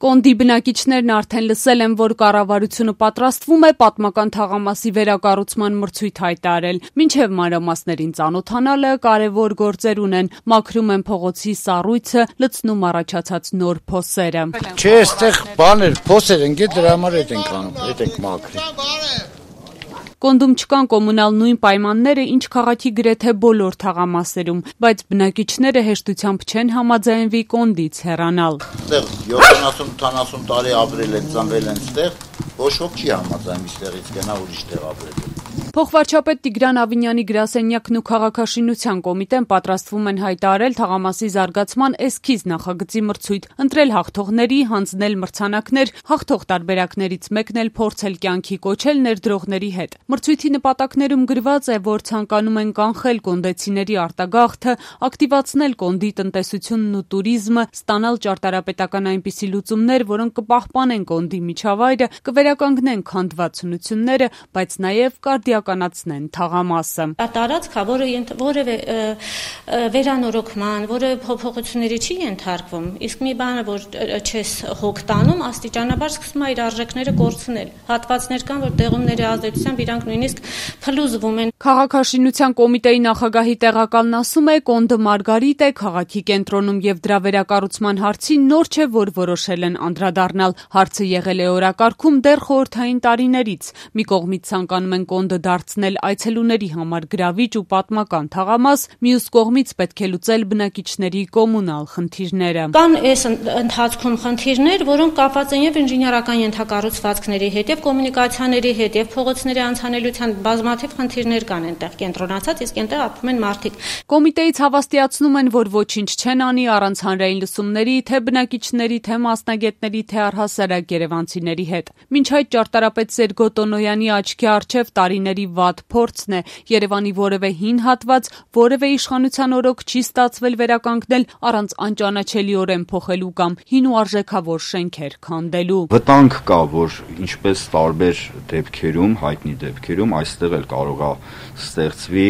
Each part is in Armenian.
Կոնդի բնակիչներն արդեն լսել են, որ կառավարությունը պատրաստվում է պատմական թաղամասի վերակառուցման մրցույթ հայտարարել։ Մինչև մանրամասներին ծանոթանալը կարևոր գործեր ունեն, մաքրում են փողոցի սառույցը, լցնում առաջացած նոր փոսերը։ Չէ, այստեղ բաներ, փոսեր են, դրա համար ենք անում, ենք մաքրում։ Կոնդում չկան կոմունալ նույն պայմանները, ինչ քաղաքի գրեթե բոլոր թաղամասերում, բայց բնակիչները հեշտությամբ չեն համաձայնվի Կոնդից հեռանալ։ Այստեղ 70-80 տարի ապրել են, ծնվել են այստեղ, ոչ ոք չի համաձայնվի այստեղից գնա ուրիշ տեղ ապրել։ Փոխվարչապետ Տիգրան Ավինյանի գրասենյակն ու քաղաքաշինության կոմիտեն պատրաստվում են հայտարարել թաղամասի զարգացման էսքիզ նախագծի մրցույթ, ընտրել հաղթողների, հանձնել մրցանակներ, հաղթող տարբերակներից մեկն էլ փորձել կյանքի կոչել ներդրողների հետ։ Մրցույթի նպատակներում գրված է, որ ցանկանում են կանխել կոնդեցիների արտագաղթը, ակտիվացնել Կոնդի տնտեսությունն ու տուրիզմը, ստանալ ճարտարապետական այնպիսի լուծումներ, որոնք կպահպանեն Կոնդի միջավայրը, կվերականգնեն քանդվածությունները, բայց նաև կարդիականացնեն թաղամասը։ Տարածքը, որը որևէ վերանորոգման, որևէ փոփոխությունների չի ենթարկվում, իսկ մի բանը, որ չես հոգ տանում, աստիճանաբար սկսում է իր արժեքները կորցնել։ Հատվածներ կան, որ տեղումների ազդեցությամբ իրանք նույնիսկ փլուզվում են։ Քաղաքաշինության կոմիտեի նախագահի տեղակալն ասում է, Կոնդը Մարգարիտ է, քաղաքի կենտրոնում եւ դրա վերակառուցման հարցին նոր չէ, որ որոշել են անդրադառնալ։ Հարցը եղել է օրակարգում դեռ խորհրդային տարիներից։ Մի կողմից ցանկանում են Կոնդը դարձնել այցելուների համար գրավիչ ու պատմական թաղամաս, մյուս կողմից պետք է լուծել բնակիչների կոմունալ խնդիրները։ Կան այս ընթացքում խնդիրներ, որոնք կապված են եւ ինժեներական ենթակառուցվածքների հետ, եւ կոմունիկացիաների հետ, եւ փողոցների անցանելիության բազմաթիվ խնդիրներ կան այնտեղ կենտրոնացած, իսկ այնտեղ ապրում են մարդիկ։ Կոմիտեից հավաստիացնում են, որ ոչինչ չեն անի առանց հանրային լսումների, թե բնակիչների, թե մասնագետների, թե առհասարակ երևանցիների հետ։ Մինչ այդ ճարտարապետ Սերգո Տոնոյանի աչքի առջև տարիների վատ փորձն է, Երևանի որևէ հին հատված, որևէ իշխանության օրոք չի ստացվել վերականգնել առանց անճանաչելիորեն փոխելու կամ հին ու արժեքավոր շենքեր քանդելու։ Վտանգ կա, որ ինչպես տարբեր դեպքերում, հայտնի դեպքերում, այստեղ էլ կարող է ստեղծվի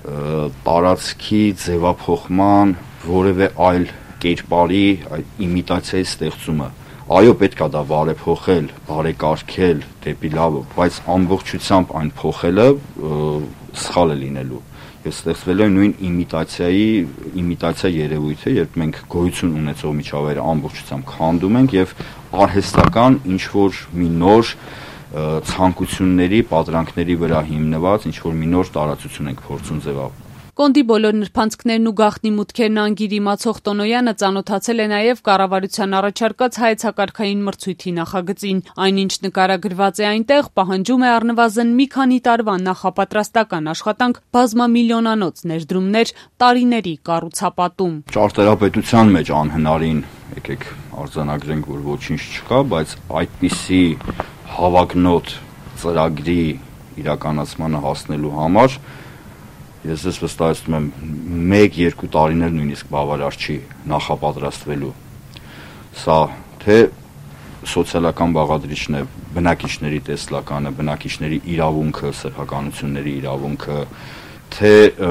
տարածքի ձևափոխման որևէ այլ կերպարի իմիտացիայի ստեղծումը։ Այո, պետք է դա բարեփոխել, բարեկարգել դեպի լավը, բայց ամբողջությամբ այն փոխելը սխալ է լինելու։ Եվ ստեղծվել է նույն իմիտացիա երևույթը, երբ մենք գոյություն ունեցող միջավայրը ամբողջությամբ քանդում ենք եւ արհեստական ինչ-որ մի նոր ցանկությունների, պատրանքների վրա հիմնված ինչ-որ մի նոր տարածություն ենք փորձում ձևավորել։ Կոնդի բոլոր նրբանցքներն ու գաղտնի մուտքերն անգիր իմացող Տոնոյանը ծանոթացել է նաև կառավարության առաջարկած հայեցակարգային մրցույթի նախագծին։ Այնինչ նկարագրված է այնտեղ, պահանջում է առնվազն մի քանի տարվա նախապատրաստական աշխատանք, բազմամիլիոնանոց ներդրումներ, տարիների կառուցապատում։ Ճարտարապետության մեջ անհնարին, եկեք արձանագրենք, որ ոչինչ չկա, բայց այդպիսի հավակնոտ ծրագրի իրականացմանը հասնելու համար ես վստահեցնում եմ 1-2 տարիներ նույնիսկ բավարար չի նախապատրաստվելու։ Սա թե սոցիալական բաղադրիչն է, բնակիչների տեսլականը, բնակիչների իրավունքը, սեփականությունների իրավունքը, թե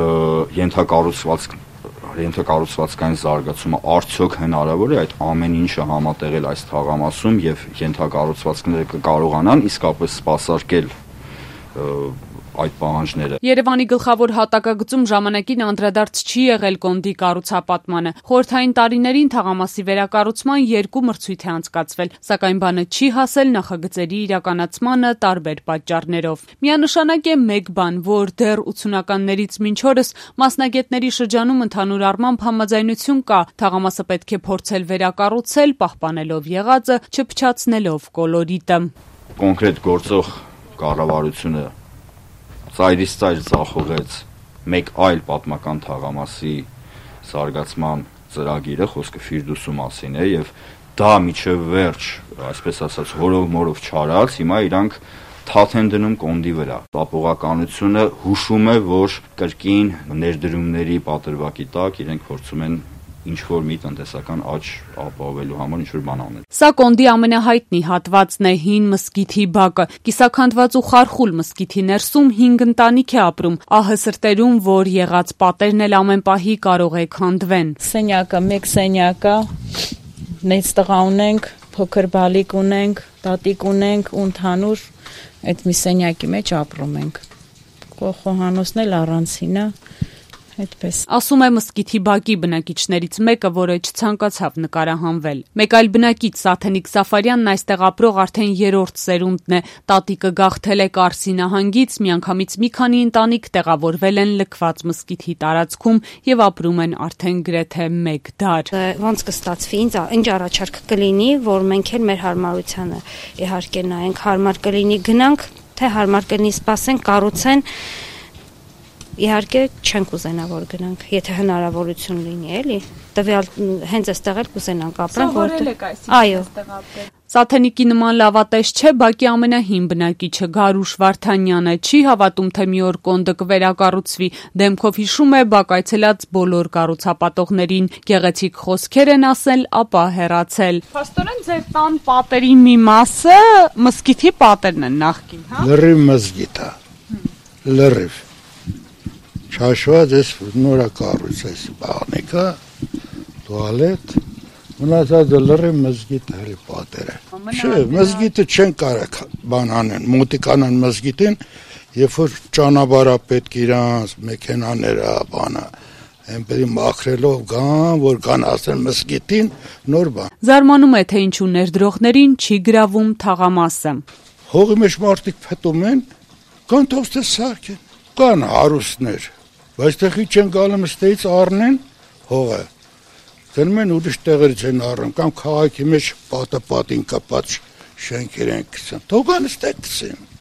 ենթակառուցվածքային զարգացումը արդյոք հնարավոր է այդ ամեն ինչը համատեղել այս թաղամասում եւ ենթակառուցվածքները կկարողանան իսկապես սպասարկել այդ պահանջները։ Երևանի գլխավոր հատակագծում ժամանակին անդրադարձ չի եղել Կոնդի կառուցապատմանը։ Խորհրդային տարիներին թաղամասի վերակառուցման 2 մրցույթ է անցկացվել, սակայն բանը չի հասել նախագծերի իրականացմանը տարբեր պատճառներով։ Միանշանակ է մեկ բան, որ դեռ 80-ականներից մինչ օրս մասնագետների շրջանում ընդհանուր առմամբ համաձայնություն կա, թաղամասը պետք է փորձել վերակառուցել, պահպանելով եղածը, չփչացնելով կոլորիտը։ Կոնկրետ գործող կառավարությունը ծայրից ծայր ձախողեց մեկ այլ պատմական թաղամասի զարգացման ծրագիրը, խոսքը Ֆիրդուսու մասին է, եւ դա միջև վերջ, այսպես ասած, հորով մորով չարած, հիմա իրանք թաթ են դնում Կոնդի վրա։ Տապողականությունը հուշում է, որ կրկին ներդրումների պատրվակի տակ իրենք փորձում են ինչ-որ մի տնտեսական աճ ապահովելու համար ինչ-որ բան անել։ Սա Կոնդի ամենահայտնի հատվածն է, հին մզկիթի բակը։ Կիսաքանդված ու խարխուլ մզկիթի ներսում 5 ընտանիք է ապրում, ահը սրտերում, որ եղած պատերն էլ ամեն պահի կարող է քանդվեն։ Սենյակը, մեկ սենյակը, նենց տղա ունենք, փոքր բալիկ ունենք, տատիկ ունենք ու ընդհանուր այդ մի սենյակի մեջ ապրում ենք։ Խոհանոցն էլ առանցին է, այդպես։ Ասում է մզկիթի բակի բնակիչներից մեկը, որը չցանկացավ նկարահանվել։ Մեկ այլ բնակիչ Սաթենիկ Սաֆարյանն այստեղ ապրող արդեն 3-րդ սերունդն է։ Տատիկը գաղթել է Կարսի նահանգից, միանգամից մի քանի ընտանիք տեղավորվել են լքված մզկիթի տարածքում եւ ապրում են արդեն գրեթե 1 դար։ Ոնց կստացվի, ինչ առաջարկ կլինի, որ մենք էլ մեր հարմարությանը իհարկե նայենք, հարմար կլինի գնանք, թե հարմար կլինի սպասենք, կառուցեն։ Իհարկե չենք ուզենա որ գնանք, եթե հնարավորություն լինի, էլի։ Տվյալ հենց այստեղ էլ կուզենանք ապրենք, որտեղ։ Այո։ Սաթենիկի նման լավատես չէ բակի ամենահին բնակիչը Գարուշ Վարդանյանը, չի հավատում, թե մի օր կոնդը կվերակառուցվի, դեմքով հիշում է բակ այցելած բոլոր կառուցապատողներին, գեղեցիկ խոսքեր են ասել, ապա հեռացել։ Փաստորեն ձեր տան պատերի մի մասը մզկիթի պատերն են նախկին, հա։ Լրիվ մզկիթ է։ Լրիվ։ Չաշված ես նորակառույց էս բանիկը, տուալետ, մնացած լրիվ մզկիթ էլի պատերը։ Չէ, մզկիթը չեն կարող բան անեն, մոտիկանան մզկիթին, երբ որ ճանապարհը պետք իրանց, մեքենաները, բանը, այնպես մաքրելով գան, որ կան ասեն մզկիթին, նոր բան։ Զարմանում է, թե ինչու ներդրողներին չի գրավում թաղամասը։ Հողի մեջ մարդիկ փտում են, կան թողստե սարքեն, կան հարուստներ, բայց տեղի չեն գալու ստեից առնեն հողը։ Գնում են ուրիշ տեղերից են առնում, կամ քաղաքի մեջ պատին կապած շենքեր են գցում։ Թողան ստե գցեն։